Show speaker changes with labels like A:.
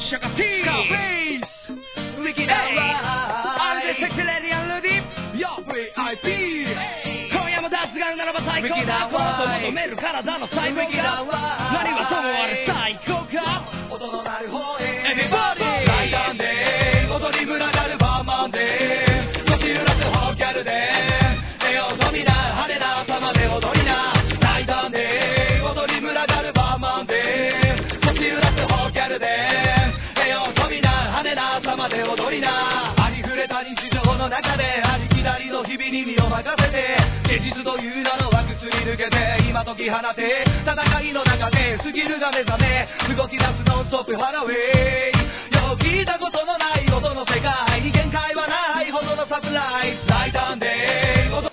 A: シャカティーカフェイスウィキダワーアンデセクシレディアンルディヨ VIP 今夜も脱眼ならば最高だこと求める体の最高か何はともあれ最高か音の鳴る方へ Everybody 大胆で踊り群がるバーマンで腰揺らすホーキャルでよそみな派手な頭で踊りな大胆で踊り群がるバーマンで腰揺らすホーキャルでよそみな派手な頭で踊りなありふれた日常の中でありきなりの日々に身を任せて現実という名の枠すり抜けて今解き放て戦いの中でスキルが目覚め動き出すノンストップファラウェイよく聞いたことのない音の世界に限界はないほどのサプライズ大胆で